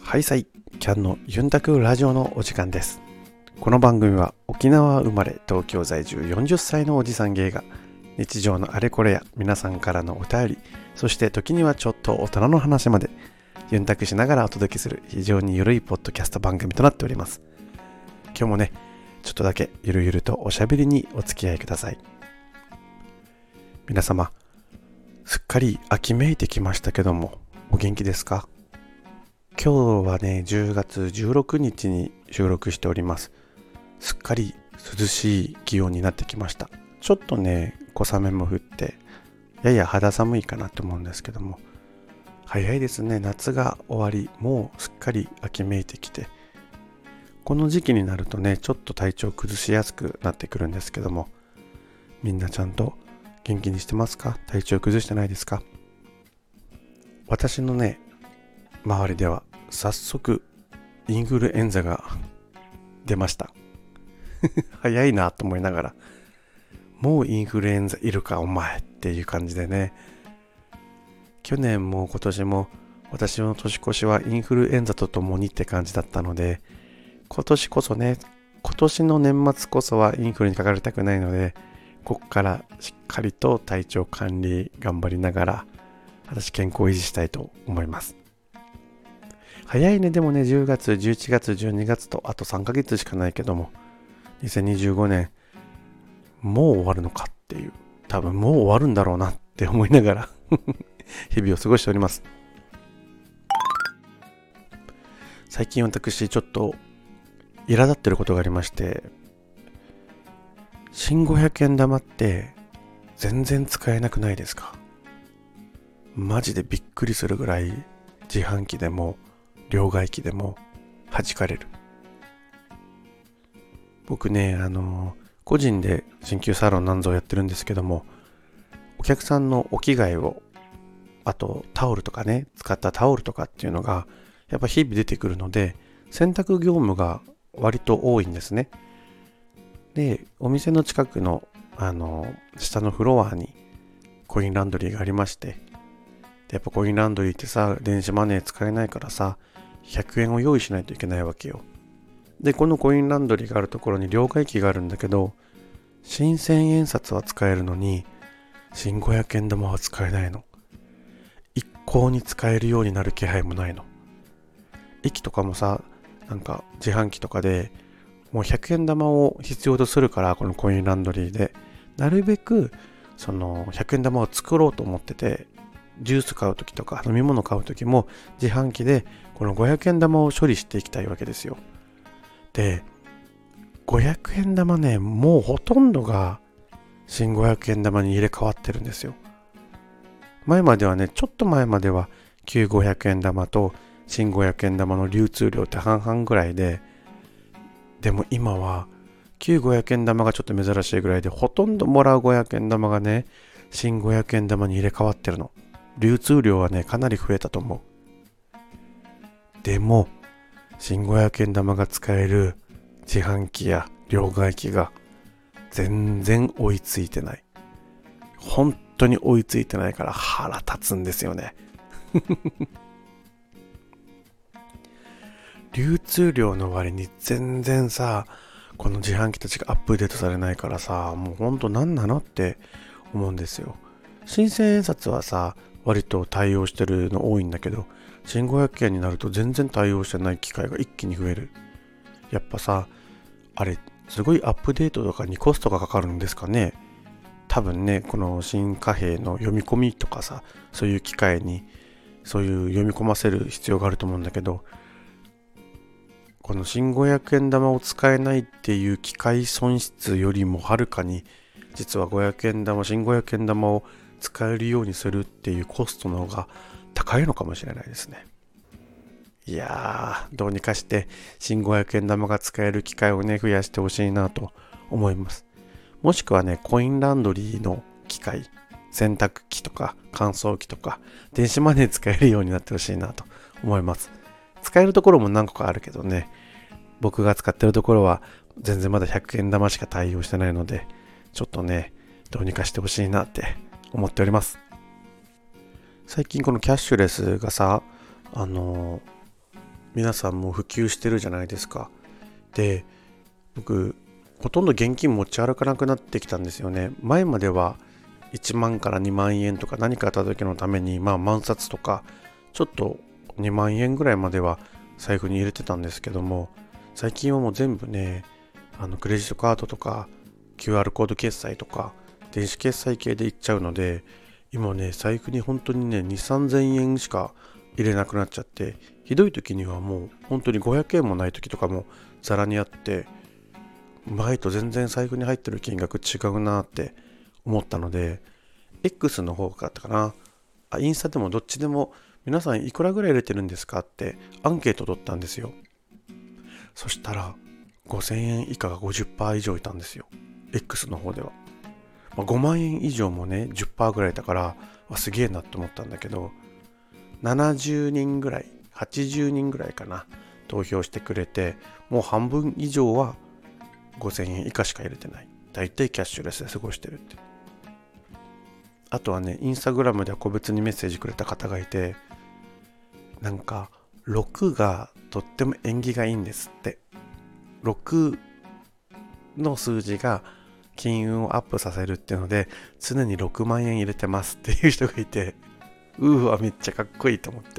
はいさい、キャンのユンタクラジオのお時間です。この番組は沖縄生まれ東京在住40歳のおじさん芸が日常のあれこれや皆さんからのお便り、そして時にはちょっと大人の話までユンタクしながらお届けする非常にゆるいポッドキャスト番組となっております。今日もね、ちょっとだけゆるゆるとおしゃべりにお付き合いください。皆様、すっかり秋めいてきましたけども、お元気ですか？今日はね、10月16日に収録しております。すっかり涼しい気温になってきました。ちょっとね、小雨も降って、やや肌寒いかなと思うんですけども、早いですね。夏が終わり、もうすっかり秋めいてきて、この時期になるとね、ちょっと体調崩しやすくなってくるんですけども、みんなちゃんと元気にしてますか？体調崩してないですか？私のね、周りでは早速インフルエンザが出ました早いなと思いながら、もうインフルエンザいるかお前っていう感じでね、去年も今年も私の年越しはインフルエンザとともにって感じだったので、今年こそね、今年の年末こそはインフルにかかりたくないので、こっからしっかりと体調管理頑張りながら私健康を維持したいと思います。早いね。でもね、10月、11月、12月とあと3ヶ月しかないけども、2025年もう終わるのかっていう、多分もう終わるんだろうなって思いながら日々を過ごしております。最近私ちょっと苛立ってることがありまして、新500円玉って全然使えなくないですか？マジでびっくりするぐらい自販機でも両替機でも弾かれる。僕ね、個人で鍼灸サロンなんぞやってるんですけども、お客さんのお着替えを、あとタオルとかね、使ったタオルとかっていうのがやっぱ日々出てくるので、洗濯業務が割と多いんですね。で、お店の近くの下のフロアにコインランドリーがありまして、でやっぱコインランドリーってさ、電子マネー使えないからさ、100円を用意しないといけないわけよ。で、このコインランドリーがあるところに両替機があるんだけど、新千円札は使えるのに新500円玉は使えないの。一向に使えるようになる気配もないの。駅とかもさ、なんか自販機とかでもう100円玉を必要とするから、このコインランドリーでなるべくその100円玉を作ろうと思ってて、ジュース買うときとか飲み物買うときも自販機でこの500円玉を処理していきたいわけですよ。で、500円玉ね、もうほとんどが新500円玉に入れ替わってるんですよ。前まではね、ちょっと前までは旧500円玉と新500円玉の流通量って半々ぐらいで、でも今は旧500円玉がちょっと珍しいぐらいで、ほとんどもらう500円玉がね、新500円玉に入れ替わってるの。流通量はね、かなり増えたと思う。でも新500円玉が使える自販機や両替機が全然追いついてない。本当に追いついてないから腹立つんですよね流通量の割に全然さ、この自販機たちがアップデートされないからさ、もうほんと何なのって思うんですよ。新千円札はさ、割と対応してるの多いんだけど、新500円になると全然対応してない機会が一気に増える。やっぱさ、あれすごいアップデートとかにコストがかかるんですかね。多分ね、この新貨幣の読み込みとかさ、そういう機械にそういう読み込ませる必要があると思うんだけど、この新500円玉を使えないっていう機械損失よりもはるかに、実は500円玉、新500円玉を使えるようにするっていうコストの方が高いのかもしれないですね。いやー、どうにかして新500円玉が使える機会をね、増やしてほしいなと思います。もしくはね、コインランドリーの機械、洗濯機とか乾燥機とか電子マネー使えるようになってほしいなと思います。使えるところも何個かあるけどね、僕が使ってるところは全然まだ100円玉しか対応してないので、ちょっとね、どうにかしてほしいなって思っております。最近このキャッシュレスがさ、 皆さんも普及してるじゃないですか。で、僕ほとんど現金持ち歩かなくなってきたんですよね。前までは1万から2万円とか何かあった時のために万札とかちょっと2万円ぐらいまでは財布に入れてたんですけども、最近はもう全部ね、クレジットカードとか QR コード決済とか電子決済系でいっちゃうので、今ね財布に本当にね2、3000円しか入れなくなっちゃって、ひどい時にはもう本当に500円もない時とかもざらにあって、前と全然財布に入ってる金額違うなって思ったので、 X の方だったかな、インスタでもどっちでも皆さんいくらぐらい入れてるんですかってアンケート取ったんですよ。そしたら5000円以下が 50% 以上いたんですよ、 X の方では。5万円以上もね 10% ぐらいだからすげえなって思ったんだけど、70人ぐらい80人ぐらいかな投票してくれて、もう半分以上は5000円以下しか入れてない、だいたいキャッシュレスで過ごしてるって。あとはね、インスタグラムでは個別にメッセージくれた方がいて、なんか6がとっても縁起がいいんですって。6の数字が金運をアップさせるっていうので、常に6万円入れてますっていう人がいて、めっちゃかっこいいと思って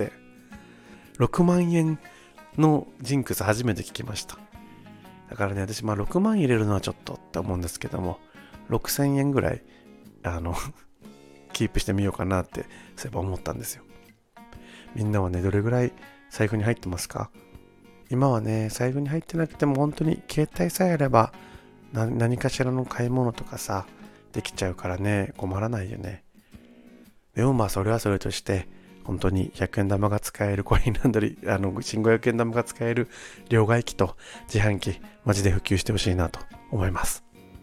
、6万円のジンクス初めて聞きました。だからね、私6万入れるのはちょっとって思うんですけども、6000円ぐらいキープしてみようかなってそういえば思ったんですよ。みんなはね、どれぐらい財布に入ってますか？今はね、財布に入ってなくても本当に携帯さえあれば何かしらの買い物とかさできちゃうからね、困らないよね。でもそれはそれとして、本当に100円玉が使えるコインランドリー、新500円玉が使える両替機と自販機、マジで普及してほしいなと思います。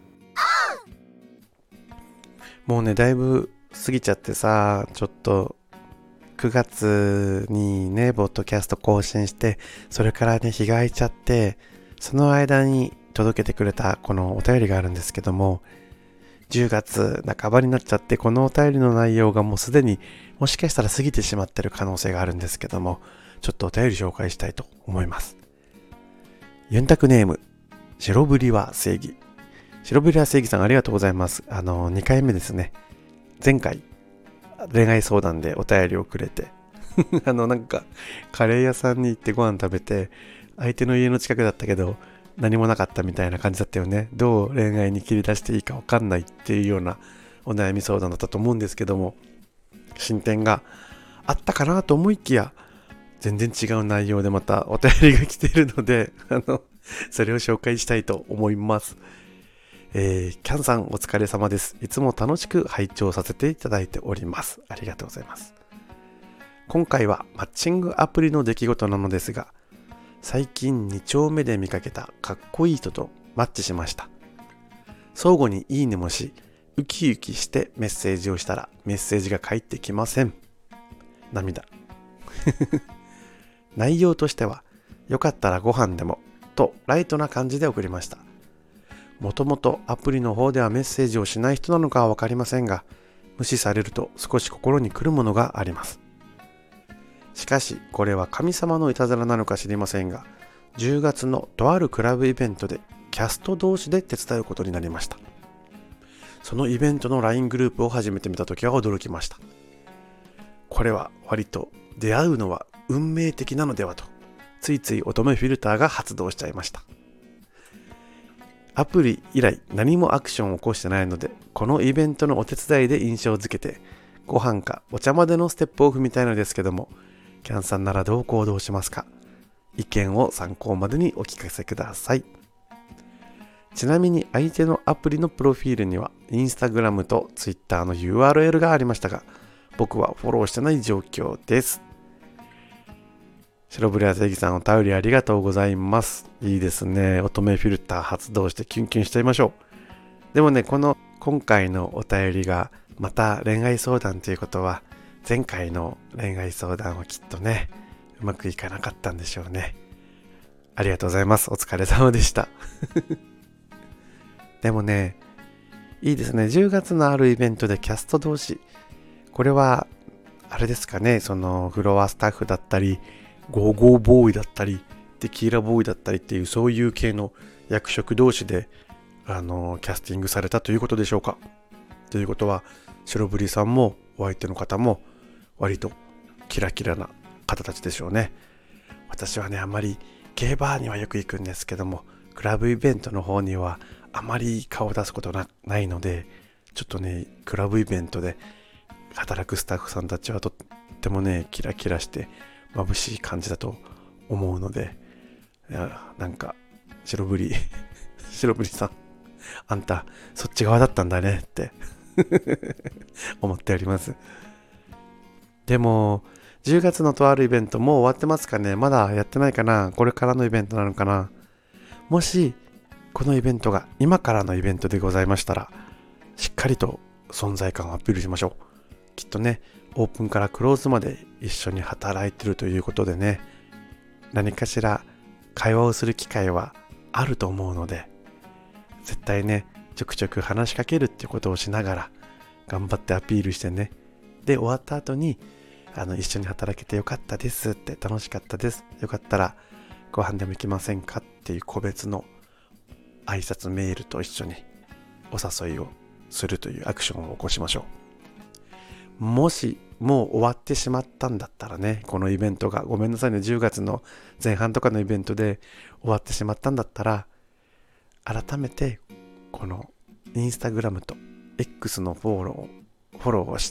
もうね、だいぶ過ぎちゃってさ、ちょっと9月にね、ポッドキャスト更新して、それからね、日が空いちゃって、その間に届けてくれたこのお便りがあるんですけども、10月半ばになっちゃって、このお便りの内容がもうすでにもしかしたら過ぎてしまってる可能性があるんですけども、ちょっとお便り紹介したいと思います。ユンタクネーム、白ブリは正義。白ブリは正義さん、ありがとうございます。2回目ですね。前回恋愛相談でお便りをくれてなんかカレー屋さんに行ってご飯食べて、相手の家の近くだったけど何もなかったみたいな感じだったよね。どう恋愛に切り出していいか分かんないっていうようなお悩み相談だったと思うんですけども、進展があったかなと思いきや、全然違う内容でまたお便りが来ているのでそれを紹介したいと思います。キャンさんお疲れ様です。いつも楽しく拝聴させていただいております。ありがとうございます。今回はマッチングアプリの出来事なのですが、最近2丁目で見かけたかっこいい人とマッチしました。相互にいいねもし、ウキウキしてメッセージをしたらメッセージが返ってきません。涙内容としては、よかったらご飯でもとライトな感じで送りました。もともとアプリの方ではメッセージをしない人なのかはわかりませんが、無視されると少し心に来るものがあります。しかしこれは神様のいたずらなのか知りませんが、10月のとあるクラブイベントでキャスト同士で手伝うことになりました。そのイベントの LINE グループを初めて見たときは驚きました。これは割と出会うのは運命的なのではと、ついつい乙女フィルターが発動しちゃいました。アプリ以来何もアクションを起こしてないので、このイベントのお手伝いで印象づけて、ご飯かお茶までのステップを踏みたいのですけども、キャンさんならどう行動しますか？意見を参考までにお聞かせください。ちなみに相手のアプリのプロフィールにはインスタグラムとツイッターの URL がありましたが、僕はフォローしてない状況です。白ブリア正義さん、お便りありがとうございます。いいですね。乙女フィルター発動してキュンキュンしちゃいましょう。でもね、今回のお便りがまた恋愛相談ということは、前回の恋愛相談はきっとね、うまくいかなかったんでしょうね。ありがとうございます。お疲れ様でしたでもね、いいですね。10月のあるイベントでキャスト同士、これはあれですかね、そのフロアスタッフだったりゴーゴーボーイだったりテキーラボーイだったりっていうそういう系の役職同士でキャスティングされたということでしょうか。ということは白ブリさんもお相手の方も割とキラキラな方たちでしょうね。私はね、あまりゲーバーにはよく行くんですけども、クラブイベントの方にはあまり顔を出すことないので、ちょっとね、クラブイベントで働くスタッフさんたちはとってもね、キラキラして眩しい感じだと思うので、いや、なんか白ブリさん、あんたそっち側だったんだねって思っております。でも10月のとあるイベントもう終わってますかね。まだやってないかな。これからのイベントなのかな。もしこのイベントが今からのイベントでございましたら、しっかりと存在感をアピールしましょう。きっとね、オープンからクローズまで一緒に働いてるということでね、何かしら会話をする機会はあると思うので、絶対ね、ちょくちょく話しかけるってことをしながら頑張ってアピールしてね。で、終わった後に一緒に働けてよかったですって、楽しかったです、よかったらご飯でも行きませんかっていう個別の挨拶メールと一緒にお誘いをするというアクションを起こしましょう。もしもう終わってしまったんだったらね、このイベントがごめんなさいね、10月の前半とかのイベントで終わってしまったんだったら、改めてこのインスタグラムと X のフォローをして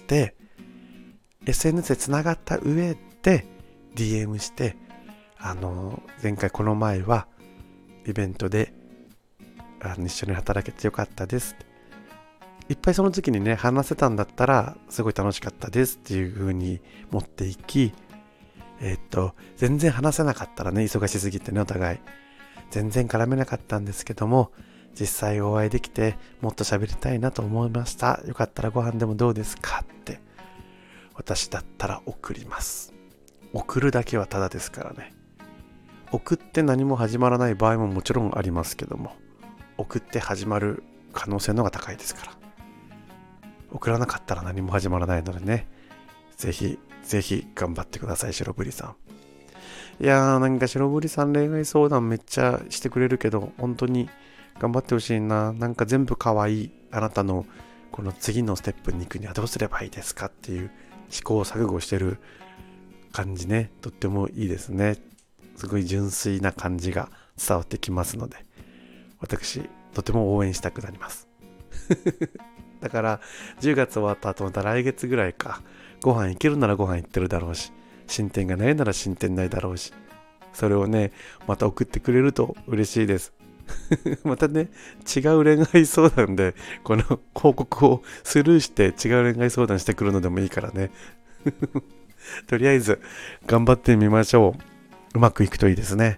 、SNS でつながった上で DM して、前回この前はイベントで一緒に働けてよかったですいっぱいその時にね話せたんだったらすごい楽しかったですっていう風に持っていき、全然話せなかったらね、忙しすぎてね、お互い全然絡めなかったんですけども、実際お会いできてもっと喋りたいなと思いました、よかったらご飯でもどうですかって私だったら送ります。送るだけはタダですからね。送って何も始まらない場合ももちろんありますけども、送って始まる可能性の方が高いですから、送らなかったら何も始まらないのでね、ぜひぜひ頑張ってください、白ブリさん。いやー、なんか白ブリさん恋愛相談めっちゃしてくれるけど、本当に頑張ってほしいな。なんか全部可愛い。あなたのこの次のステップに行くにはどうすればいいですかっていう試行錯誤してる感じね、とってもいいですね。すごい純粋な感じが伝わってきますので、私とても応援したくなりますだから10月終わった後また来月ぐらいか、ご飯行けるならご飯行ってるだろうし、進展がないなら進展ないだろうし、それをねまた送ってくれると嬉しいですまたね、違う恋愛相談でこの報告をスルーして違う恋愛相談してくるのでもいいからねとりあえず頑張ってみましょう。うまくいくといいですね。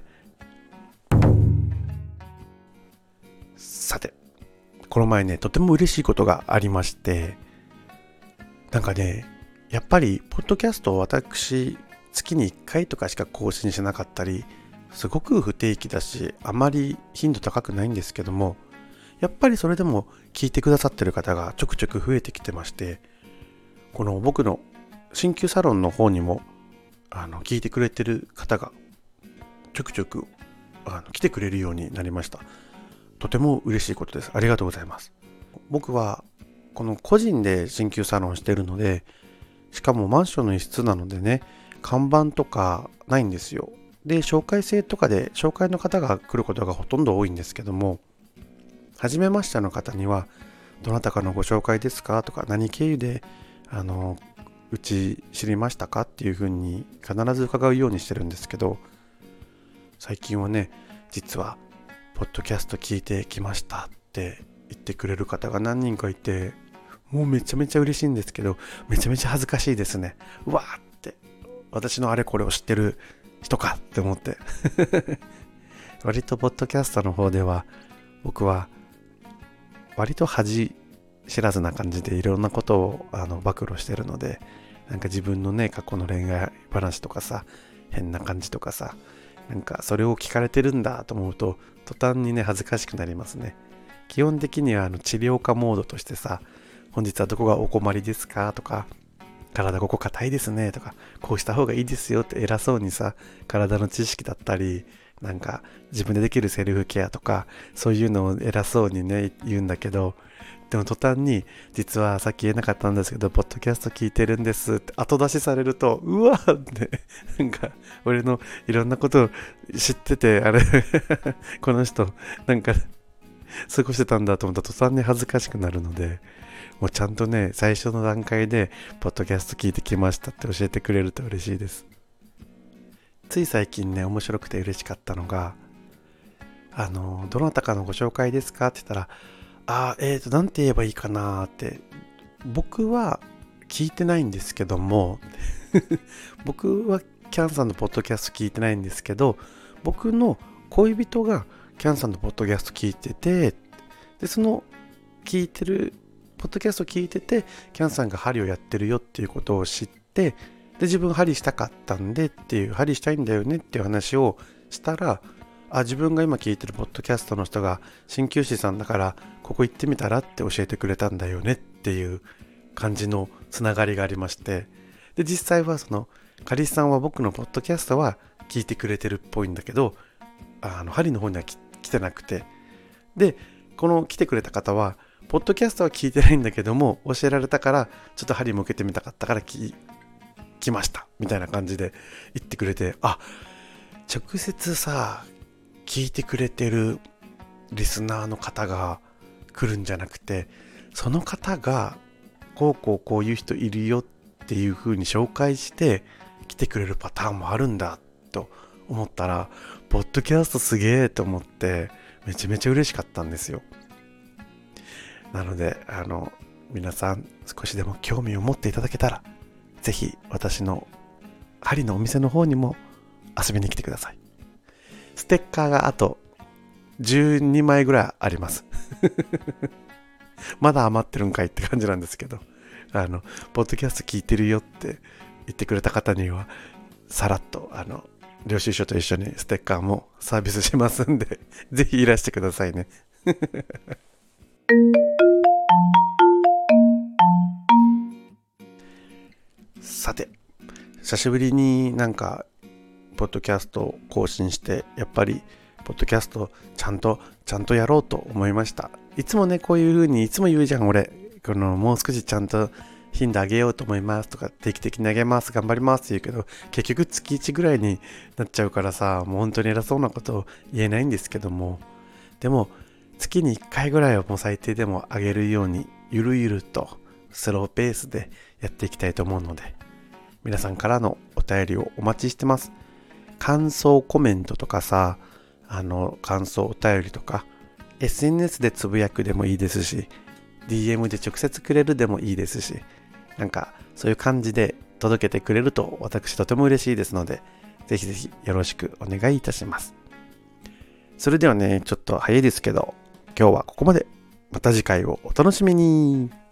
さて、この前ね、とても嬉しいことがありまして、なんかね、やっぱりポッドキャストを私月に1回とかしか更新しなかったり、すごく不定期だし、あまり頻度高くないんですけども、やっぱりそれでも聞いてくださってる方がちょくちょく増えてきてまして、この僕の鍼灸サロンの方にも聞いてくれてる方がちょくちょく来てくれるようになりました。とても嬉しいことです。ありがとうございます。僕はこの個人で鍼灸サロンしてるので、しかもマンションの一室なのでね、看板とかないんですよ。で、紹介制とかで紹介の方が来ることがほとんど多いんですけども、初めましての方にはどなたかのご紹介ですかとか、何経由でうち知りましたかっていうふうに必ず伺うようにしてるんですけど、最近はね、実はポッドキャスト聞いてきましたって言ってくれる方が何人かいて、もうめちゃめちゃ嬉しいんですけど、めちゃめちゃ恥ずかしいですね。うわーって、私のあれこれを知ってる人かって思って割とポッドキャストの方では僕は割と恥知らずな感じでいろんなことを暴露してるので、なんか自分のね過去の恋愛話とかさ、変な感じとかさ、なんかそれを聞かれてるんだと思うと途端にね恥ずかしくなりますね。基本的には治療家モードとしてさ、本日はどこがお困りですかとか、 体ここ硬いですねとか、こうした方がいいですよって偉そうにさ、体の知識だったり、なんか自分でできるセルフケアとか、そういうのを偉そうにね、言うんだけど、でも途端に、実はさっき言えなかったんですけど、ポッドキャスト聞いてるんですって後出しされると、うわーって、なんか、俺のいろんなことを知ってて、あれ、この人、なんか、過ごしてたんだと思ったら途端に恥ずかしくなるので、もうちゃんとね、最初の段階で、ポッドキャスト聞いてきましたって教えてくれると嬉しいです。つい最近ね、面白くて嬉しかったのが、どなたかのご紹介ですかって言ったら、なんて言えばいいかなって、僕は聞いてないんですけども、僕はキャンさんのポッドキャスト聞いてないんですけど、僕の恋人がキャンさんのポッドキャスト聞いてて、で、その聞いてる、ポッドキャスト聞いてて、キャンさんが針をやってるよっていうことを知って、で、自分針したかったんでっていう、針したいんだよねっていう話をしたら、自分が今聞いてるポッドキャストの人が鍼灸師さんだからここ行ってみたらって教えてくれたんだよねっていう感じのつながりがありまして、で実際はそのカリスさんは僕のポッドキャストは聞いてくれてるっぽいんだけど、針の方には来てなくて、でこの来てくれた方はポッドキャストは聞いてないんだけども教えられたからちょっと針向けてみたかったから来ましたみたいな感じで言ってくれて、直接さ聞いてくれてるリスナーの方が来るんじゃなくて、その方がこういう人いるよっていう風に紹介して来てくれるパターンもあるんだと思ったら、ポッドキャストすげえと思ってめちゃめちゃ嬉しかったんですよ。なので皆さん少しでも興味を持っていただけたら、ぜひ私の針のお店の方にも遊びに来てください。ステッカーがあと12枚ぐらいありますまだ余ってるんかいって感じなんですけど、ポッドキャスト聞いてるよって言ってくれた方にはさらっと領収書と一緒にステッカーもサービスしますんでぜひいらしてくださいねさて、久しぶりになんかポッドキャストを更新して、やっぱりポッドキャストちゃんとやろうと思いました。いつもね、こういう風にいつも言うじゃん、俺。もう少しちゃんと頻度上げようと思いますとか、定期的に上げます、頑張りますって言うけど、結局月1ぐらいになっちゃうからさ、もう本当に偉そうなことを言えないんですけども、でも月に1回ぐらいはもう最低でも上げるように、ゆるゆるとスローペースでやっていきたいと思うので、皆さんからのお便りをお待ちしてます。感想コメントとかさ、感想お便りとか SNS でつぶやくでもいいですし、 DM で直接くれるでもいいですし、なんかそういう感じで届けてくれると私とても嬉しいですので、ぜひぜひよろしくお願いいたします。それではね、ちょっと早いですけど今日はここまで。また次回をお楽しみに。